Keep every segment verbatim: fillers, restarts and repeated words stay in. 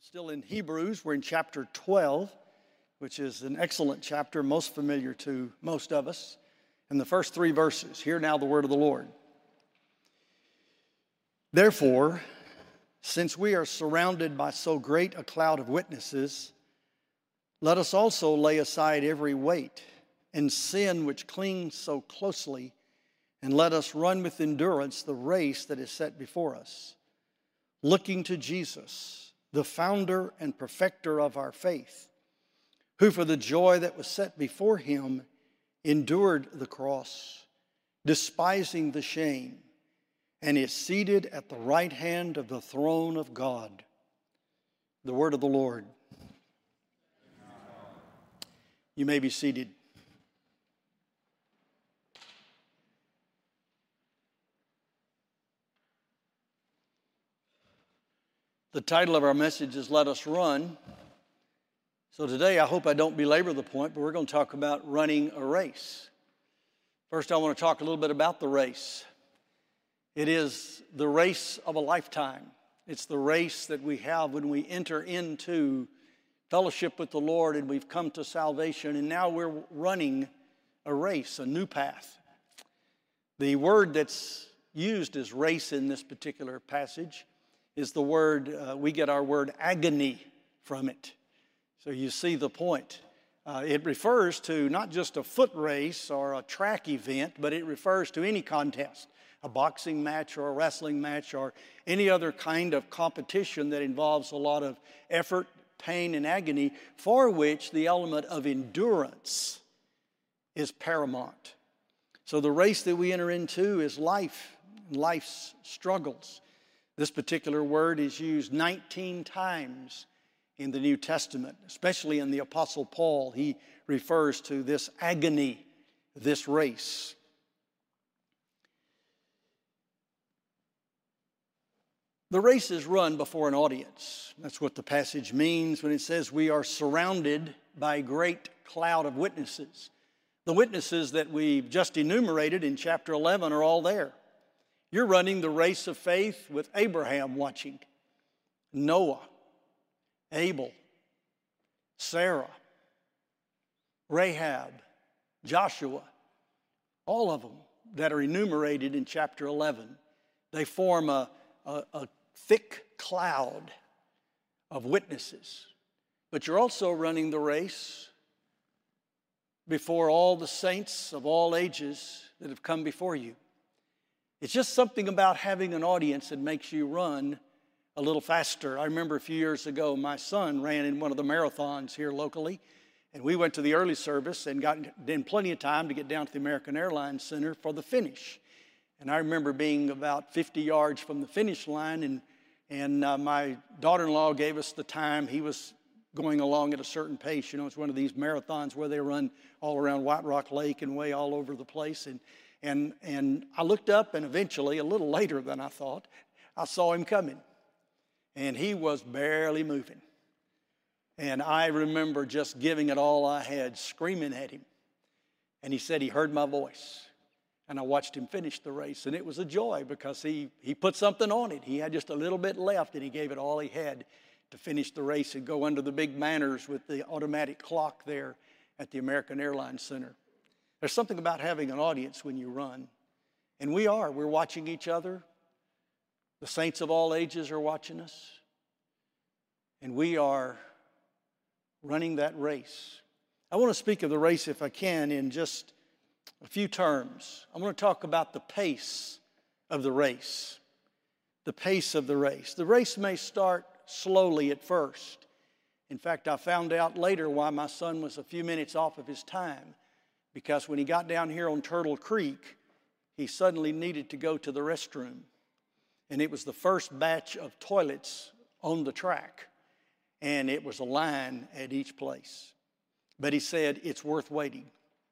Still in Hebrews, we're in chapter twelve, which is an excellent chapter, most familiar to most of us. And the first three verses, hear now the word of the Lord. Therefore, since we are surrounded by so great a cloud of witnesses, let us also lay aside every weight and sin which clings so closely, and let us run with endurance the race that is set before us, looking to Jesus, the founder and perfecter of our faith, who for the joy that was set before him endured the cross, despising the shame, and is seated at the right hand of the throne of God. The word of the Lord. You may be seated. The title of our message is Let Us Run. So today I hope I don't belabor the point, but we're going to talk about running a race. First I want to talk a little bit about the race. It is the race of a lifetime. It's the race that we have when we enter into fellowship with the Lord and we've come to salvation, and now we're running a race, a new path. The word that's used as race in this particular passage is the word, uh, we get our word agony from it. So you see the point. Uh, it refers to not just a foot race or a track event, but it refers to any contest, a boxing match or a wrestling match or any other kind of competition that involves a lot of effort, pain, and agony, for which the element of endurance is paramount. So the race that we enter into is life, life's struggles. This particular word is used nineteen times in the New Testament, especially in the Apostle Paul. He refers to this agony, this race. The race is run before an audience. That's what the passage means when it says we are surrounded by a great cloud of witnesses. The witnesses that we've just enumerated in chapter eleven are all there. You're running the race of faith with Abraham watching, Noah, Abel, Sarah, Rahab, Joshua, all of them that are enumerated in chapter eleven. They form a, a, a thick cloud of witnesses. But you're also running the race before all the saints of all ages that have come before you. It's just something about having an audience that makes you run a little faster. I remember a few years ago, my son ran in one of the marathons here locally, and we went to the early service and got in plenty of time to get down to the American Airlines Center for the finish. And I remember being about fifty yards from the finish line, and, and uh, my daughter-in-law gave us the time. He was going along at a certain pace. You know, it's one of these marathons where they run all around White Rock Lake and way all over the place. And And, and I looked up, and eventually, a little later than I thought, I saw him coming. And he was barely moving. And I remember just giving it all I had, screaming at him. And he said he heard my voice. And I watched him finish the race. And it was a joy because he, he put something on it. He had just a little bit left, and he gave it all he had to finish the race and go under the big banners with the automatic clock there at the American Airlines Center. There's something about having an audience when you run. And we are. We're watching each other. The saints of all ages are watching us. And we are running that race. I want to speak of the race, if I can, in just a few terms. I want to talk about the pace of the race. The pace of the race. The race may start slowly at first. In fact, I found out later why my son was a few minutes off of his time. Because when he got down here on Turtle Creek, he suddenly needed to go to the restroom. And it was the first batch of toilets on the track. And it was a line at each place. But he said, it's worth waiting.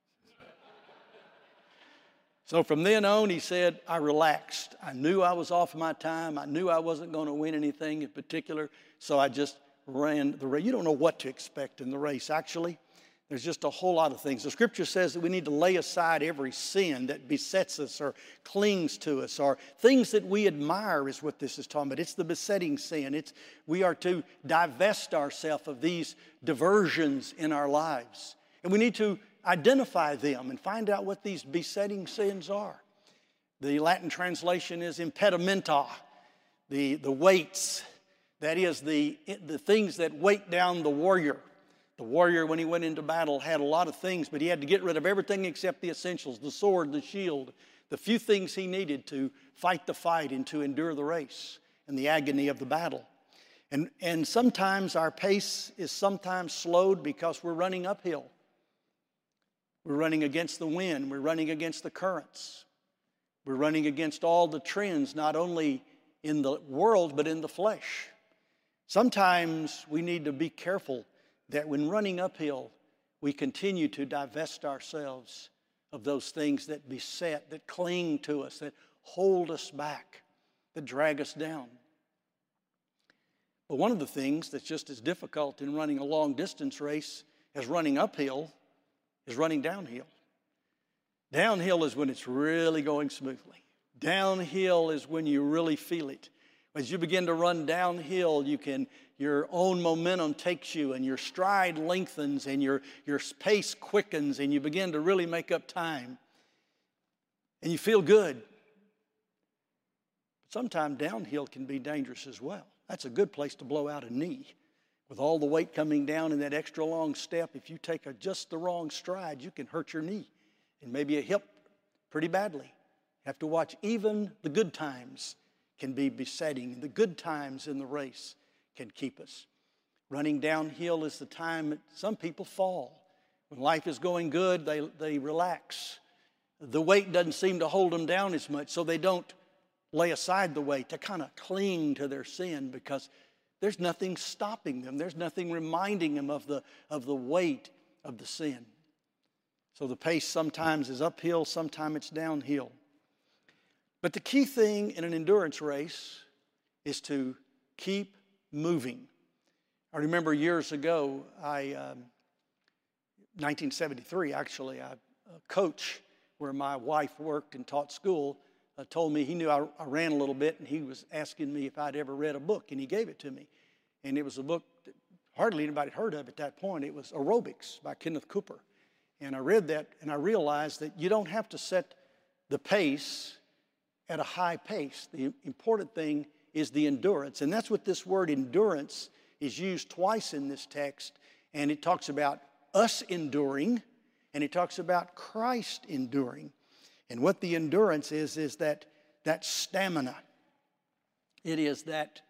So from then on, he said, I relaxed. I knew I was off my time. I knew I wasn't going to win anything in particular. So I just ran the race. You don't know what to expect in the race, actually. There's just a whole lot of things. The Scripture says that we need to lay aside every sin that besets us or clings to us, or things that we admire is what this is talking about. It's the besetting sin. It's, we are to divest ourselves of these diversions in our lives. And we need to identify them and find out what these besetting sins are. The Latin translation is impedimenta, the, the weights. That is, the, the things that weight down the warrior. The warrior, when he went into battle, had a lot of things, but he had to get rid of everything except the essentials, the sword, the shield, the few things he needed to fight the fight and to endure the race and the agony of the battle. And, and sometimes our pace is sometimes slowed because we're running uphill. We're running against the wind. We're running against the currents. We're running against all the trends, not only in the world, but in the flesh. Sometimes we need to be careful that when running uphill, we continue to divest ourselves of those things that beset, that cling to us, that hold us back, that drag us down. But one of the things that's just as difficult in running a long-distance race as running uphill is running downhill. Downhill is when it's really going smoothly. Downhill is when you really feel it. As you begin to run downhill, you can, your own momentum takes you and your stride lengthens and your, your pace quickens and you begin to really make up time. And you feel good. But sometimes downhill can be dangerous as well. That's a good place to blow out a knee. With all the weight coming down in that extra long step, if you take a, just the wrong stride, you can hurt your knee and maybe a hip pretty badly. You have to watch. Even the good times can be besetting. The good times in the race can keep us. Running downhill is the time that some people fall. When life is going good, they, they relax. The weight doesn't seem to hold them down as much, so they don't lay aside the weight to kind of cling to their sin because there's nothing stopping them. There's nothing reminding them of the, of the weight of the sin. So the pace sometimes is uphill, sometimes it's downhill. But the key thing in an endurance race is to keep moving. I remember years ago, I, um, nineteen seventy-three actually, I, a coach where my wife worked and taught school uh, told me he knew I, I ran a little bit, and he was asking me if I'd ever read a book, and he gave it to me. And it was a book that hardly anybody had heard of at that point. It was Aerobics by Kenneth Cooper. And I read that, and I realized that you don't have to set the pace at a high pace. The important thing is the endurance. And that's what this word endurance is used twice in this text. And it talks about us enduring, and it talks about Christ enduring. And what the endurance is, is that, that stamina. It is that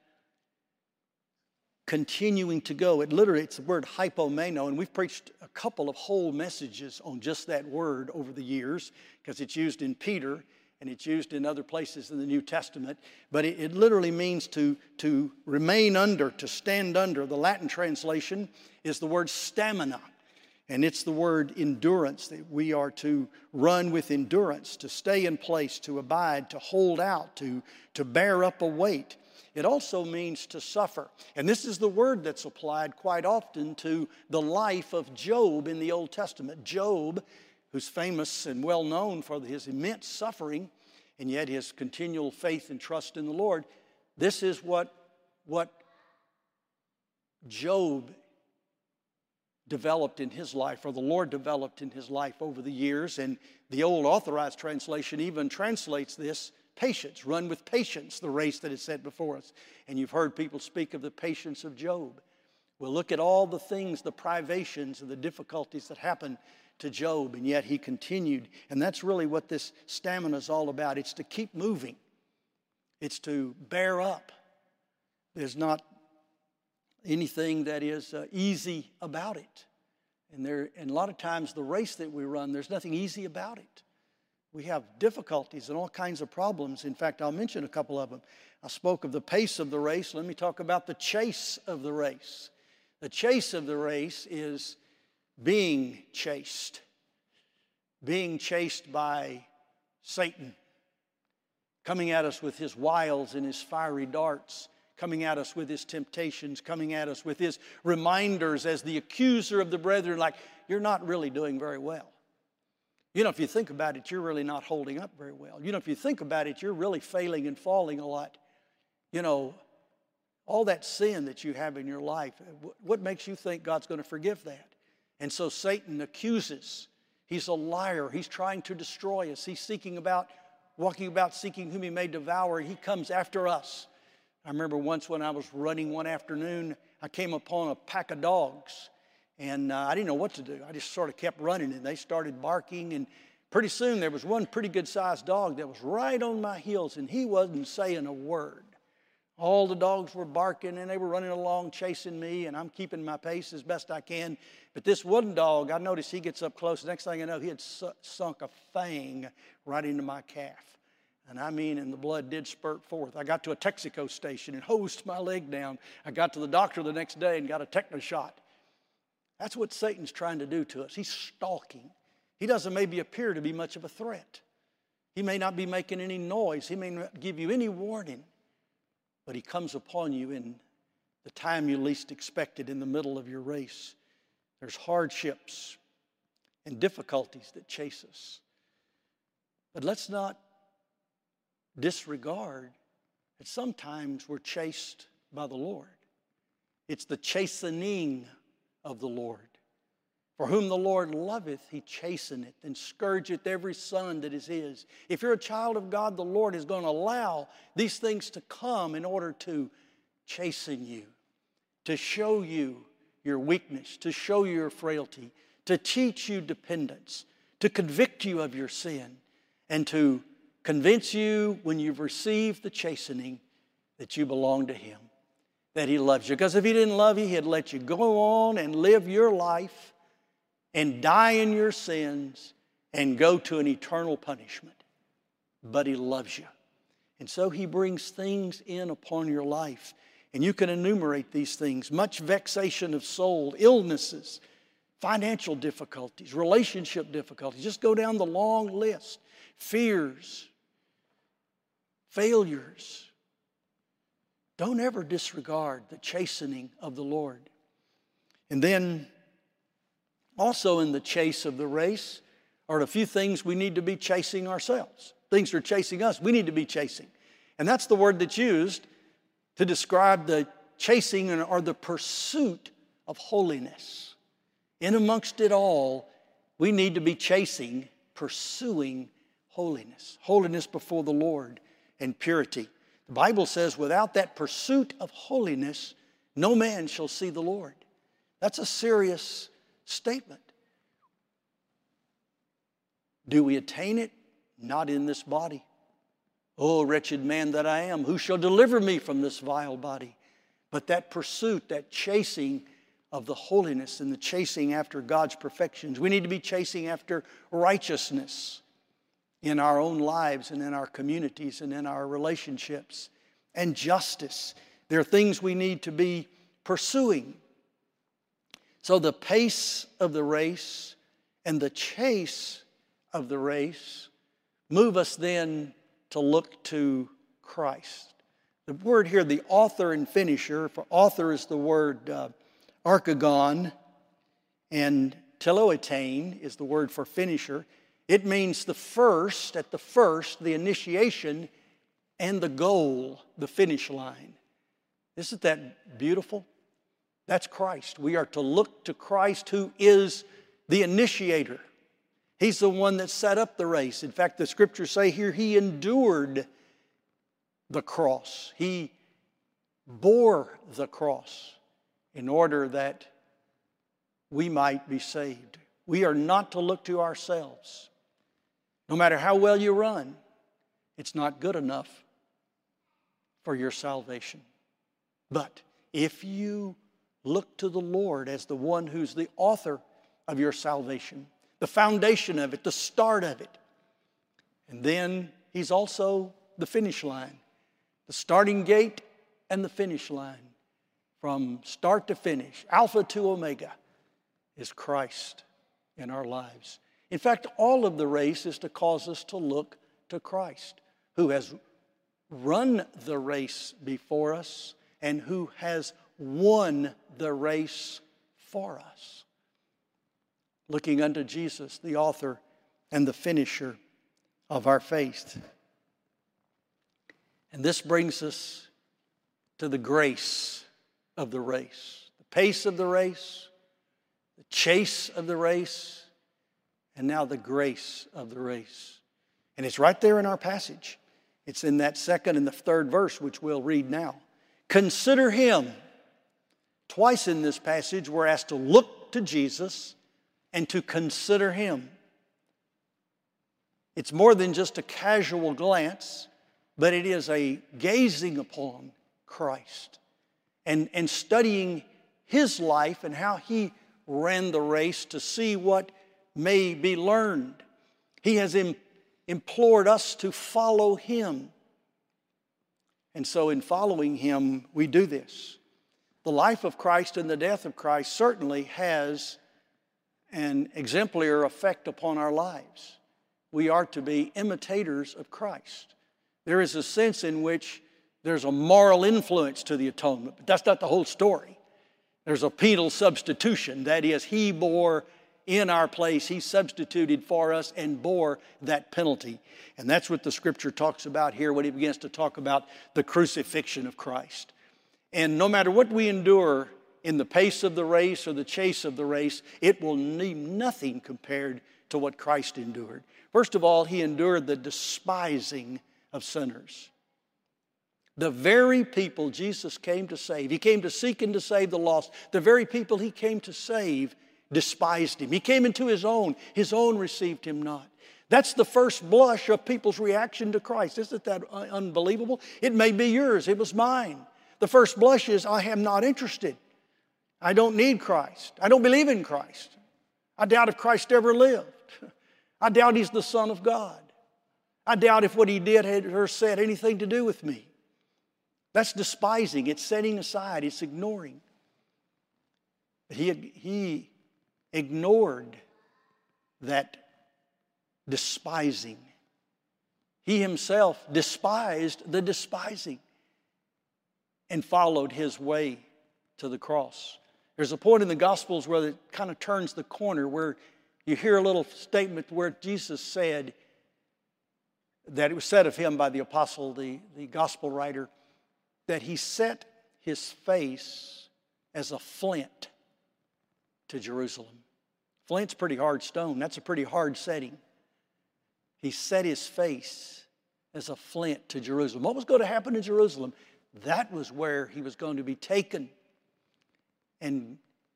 continuing to go. It literally, it's the word hypomeno, and we've preached a couple of whole messages on just that word over the years because it's used in Peter and it's used in other places in the New Testament. But it, it literally means to, to remain under, to stand under. The Latin translation is the word stamina, and it's the word endurance, that we are to run with endurance, to stay in place, to abide, to hold out, to, to bear up a weight. It also means to suffer. And this is the word that's applied quite often to the life of Job in the Old Testament. Job, who's famous and well known for his immense suffering and yet his continual faith and trust in the Lord. This is what, what Job developed in his life, or the Lord developed in his life over the years. And the old Authorized Translation even translates this: patience, run with patience the race that is set before us. And you've heard people speak of the patience of Job. Well, look at all the things, the privations and the difficulties that happened to Job, and yet he continued. And that's really what this stamina is all about. It's to keep moving. It's to bear up. There's not anything that is uh, easy about it. And, there, and a lot of times the race that we run, there's nothing easy about it. We have difficulties and all kinds of problems. In fact, I'll mention a couple of them. I spoke of the pace of the race. Let me talk about the chase of the race. The chase of the race is being chased. Being chased by Satan, coming at us with his wiles and his fiery darts, coming at us with his temptations, coming at us with his reminders as the accuser of the brethren, like, you're not really doing very well. You know, if you think about it, you're really not holding up very well. You know, if you think about it, you're really failing and falling a lot. You know, all that sin that you have in your life, what makes you think God's going to forgive that? And so Satan accuses. He's a liar. He's trying to destroy us. He's seeking about, walking about seeking whom he may devour. He comes after us. I remember once when I was running one afternoon, I came upon a pack of dogs. And uh, I didn't know what to do. I just sort of kept running, and they started barking. And pretty soon there was one pretty good-sized dog that was right on my heels, and he wasn't saying a word. All the dogs were barking, and they were running along chasing me, and I'm keeping my pace as best I can. But this one dog, I noticed he gets up close. The next thing I know, he had su- sunk a fang right into my calf. And I mean, and the blood did spurt forth. I got to a Texaco station and hosed my leg down. I got to the doctor the next day and got a tetanus shot. That's what Satan's trying to do to us. He's stalking. He doesn't maybe appear to be much of a threat. He may not be making any noise. He may not give you any warning. But he comes upon you in the time you least expect it, in the middle of your race. There's hardships and difficulties that chase us. But let's not disregard that sometimes we're chased by the Lord. It's the chastening of the Lord. For whom the Lord loveth, he chasteneth, and scourgeth every son that is his. If you're a child of God, the Lord is going to allow these things to come in order to chasten you, to show you your weakness, to show you your frailty, to teach you dependence, to convict you of your sin, and to convince you when you've received the chastening that you belong to him, that he loves you. Because if he didn't love you, he'd let you go on and live your life and die in your sins and go to an eternal punishment. But he loves you. And so he brings things in upon your life. And you can enumerate these things. Much vexation of soul, illnesses, financial difficulties, relationship difficulties. Just go down the long list. Fears, failures. Don't ever disregard the chastening of the Lord. And then also in the chase of the race are a few things we need to be chasing ourselves. Things are chasing us, we need to be chasing. And that's the word that's used to describe the chasing or the pursuit of holiness. In amongst it all, we need to be chasing, pursuing holiness. Holiness before the Lord and purity. The Bible says, without that pursuit of holiness, no man shall see the Lord. That's a serious statement. Do we attain it? Not in this body. Oh, wretched man that I am, who shall deliver me from this vile body? But that pursuit, that chasing of the holiness and the chasing after God's perfections. We need to be chasing after righteousness in our own lives and in our communities and in our relationships. And justice. There are things we need to be pursuing. So the pace of the race and the chase of the race move us then to look to Christ. The word here, the author and finisher, for author is the word uh, archegon, and teloetain is the word for finisher. It means the first, at the first, the initiation, and the goal, the finish line. Isn't that beautiful? That's Christ. We are to look to Christ, who is the initiator. He's the one that set up the race. In fact, the scriptures say here, he endured the cross. He bore the cross in order that we might be saved. We are not to look to ourselves. No matter how well you run, it's not good enough for your salvation. But if you look to the Lord as the one who's the author of your salvation, the foundation of it, the start of it, and then he's also the finish line, the starting gate and the finish line. From start to finish, Alpha to Omega, is Christ in our lives. In fact, all of the race is to cause us to look to Christ, who has run the race before us, and who has won the race for us. Looking unto Jesus, the author and the finisher of our faith. And this brings us to the grace of the race. The pace of the race, the chase of the race, and now the grace of the race. And it's right there in our passage. It's in that second and the third verse, which we'll read now. Consider Him. Twice in this passage, we're asked to look to Jesus and to consider Him. It's more than just a casual glance, but it is a gazing upon Christ and, and studying His life and how He ran the race to see what may be learned. He has im- implored us to follow Him. And so in following Him, we do this. The life of Christ and the death of Christ certainly has an exemplary effect upon our lives. We are to be imitators of Christ. There is a sense in which there's a moral influence to the atonement, but that's not the whole story. There's a penal substitution. That is, He bore in our place. He substituted for us and bore that penalty. And that's what the Scripture talks about here when he begins to talk about the crucifixion of Christ. And no matter what we endure in the pace of the race or the chase of the race, it will need nothing compared to what Christ endured. First of all, He endured the despising of sinners. The very people Jesus came to save, He came to seek and to save the lost. The very people He came to save despised Him. He came into His own. His own received Him not. That's the first blush of people's reaction to Christ. Isn't that unbelievable? It may be yours. It was mine. The first blush is, I am not interested. I don't need Christ. I don't believe in Christ. I doubt if Christ ever lived. I doubt He's the Son of God. I doubt if what He did had or said anything to do with me. That's despising. It's setting aside. It's ignoring. But he, he ignored that despising. He Himself despised the despising and followed His way to the cross. There's a point in the Gospels where it kind of turns the corner, where you hear a little statement where Jesus said, that it was said of Him by the apostle, the, the gospel writer, that He set His face as a flint to Jerusalem. Flint's a pretty hard stone. That's a pretty hard setting. He set His face as a flint to Jerusalem. What was going to happen in Jerusalem? That was where He was going to be taken and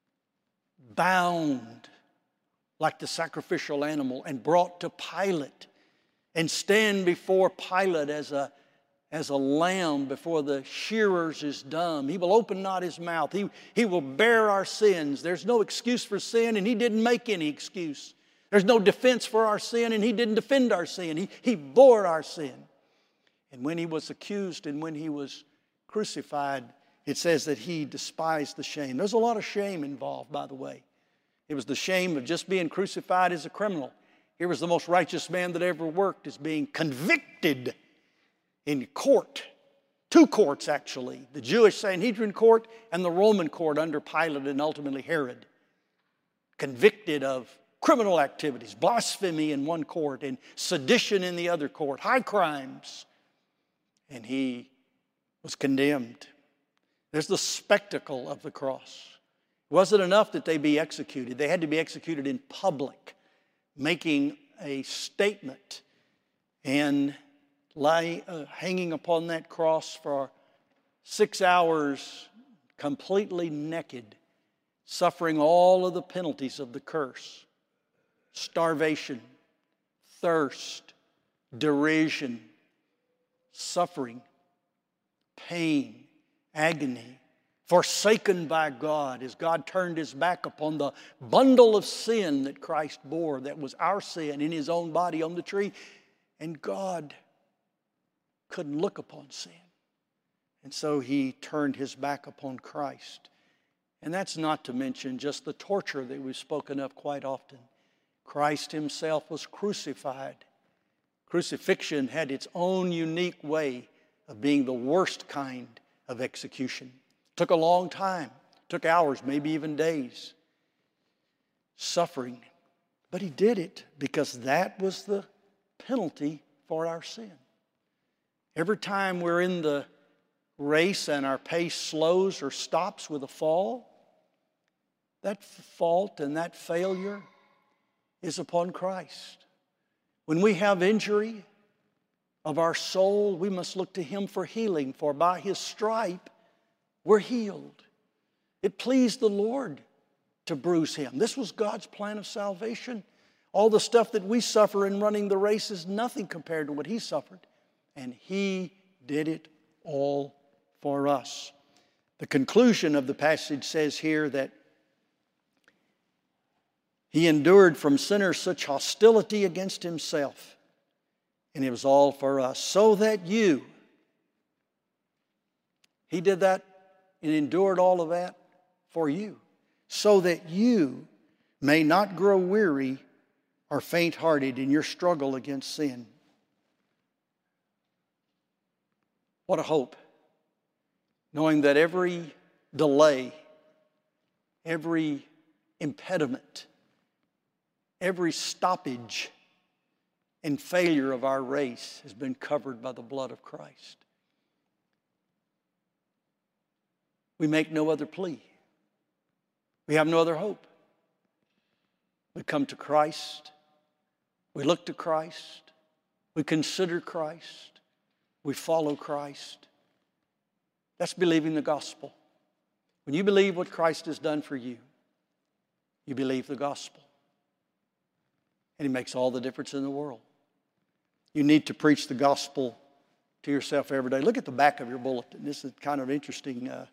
bound like the sacrificial animal and brought to Pilate and stand before Pilate as a, as a lamb before the shearers is dumb. He will open not His mouth. He, he will bear our sins. There's no excuse for sin, and He didn't make any excuse. There's no defense for our sin, and He didn't defend our sin. He, he bore our sin. And when He was accused and when He was crucified, it says that He despised the shame. There's a lot of shame involved, by the way. It was the shame of just being crucified as a criminal. Here was the most righteous man that ever worked as being convicted in court. Two courts, actually. The Jewish Sanhedrin court and the Roman court under Pilate and ultimately Herod. Convicted of criminal activities, blasphemy in one court and sedition in the other court, high crimes. And He was condemned. There's the spectacle of the cross. It wasn't enough that they be executed. They had to be executed in public, making a statement and lie, uh, hanging upon that cross for six hours, completely naked, suffering all of the penalties of the curse. Starvation, thirst, derision, suffering, pain, agony, forsaken by God as God turned His back upon the bundle of sin that Christ bore, that was our sin in His own body on the tree. And God couldn't look upon sin. And so He turned His back upon Christ. And that's not to mention just the torture that we've spoken of quite often. Christ Himself was crucified. Crucifixion had its own unique way of being the worst kind of execution. Took a long time. Took hours, maybe even days. Suffering. But he did it because that was the penalty for our sin. Every time we're in the race and our pace slows or stops with a fall, that fault and that failure is upon Christ. When we have injury of our soul, we must look to Him for healing, for by His stripe we're healed. It pleased the Lord to bruise Him. This was God's plan of salvation. All the stuff that we suffer in running the race is nothing compared to what He suffered. And He did it all for us. The conclusion of the passage says here that He endured from sinners such hostility against Himself, and it was all for us, so that you, He did that and endured all of that for you, so that you may not grow weary or faint-hearted in your struggle against sin. What a hope, knowing that every delay, every impediment, every stoppage and failure of our race has been covered by the blood of Christ. We make no other plea. We have no other hope. We come to Christ. We look to Christ. We consider Christ. We follow Christ. That's believing the gospel. When you believe what Christ has done for you, you believe the gospel. And it makes all the difference in the world. You need to preach the gospel to yourself every day. Look at the back of your bulletin. This is kind of interesting uh,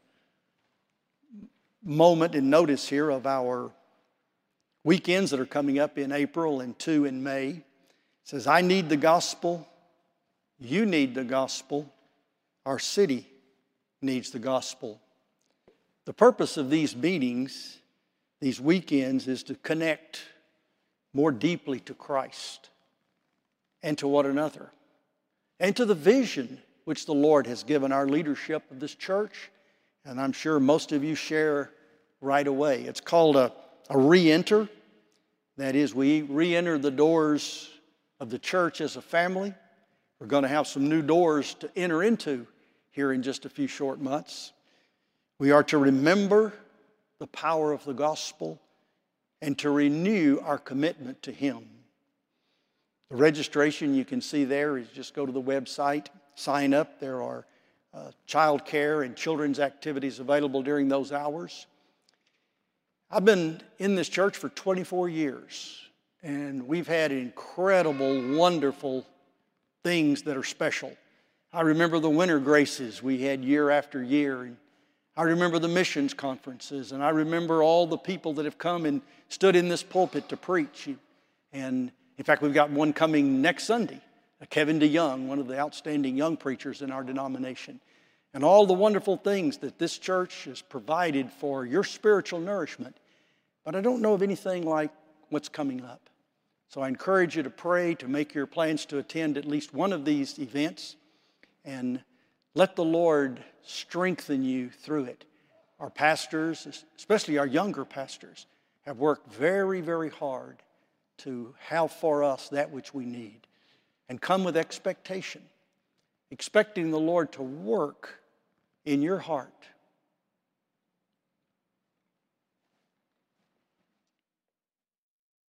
moment and notice here of our weekends that are coming up in April and two in May. It says, I need the gospel. You need the gospel. Our city needs the gospel. The purpose of these meetings, these weekends, is to connect more deeply to Christ and to one another and to the vision which the Lord has given our leadership of this church, and I'm sure most of you share right away. It's called a, a re-enter. That is, we re-enter the doors of the church as a family. We're going to have some new doors to enter into here in just a few short months. We are to remember the power of the gospel and to renew our commitment to Him. The registration you can see there is just go to the website, sign up. There are uh, child care and children's activities available during those hours. I've been in this church for twenty-four years, and we've had incredible, wonderful things that are special. I remember the winter graces we had year after year, and I remember the missions conferences, and I remember all the people that have come and stood in this pulpit to preach. And in fact, we've got one coming next Sunday, Kevin DeYoung, one of the outstanding young preachers in our denomination. And all the wonderful things that this church has provided for your spiritual nourishment. But I don't know of anything like what's coming up. So I encourage you to pray, to make your plans to attend at least one of these events, and let the Lord strengthen you through it. Our pastors, especially our younger pastors, have worked very, very hard to have for us that which we need. And come with expectation, expecting the Lord to work in your heart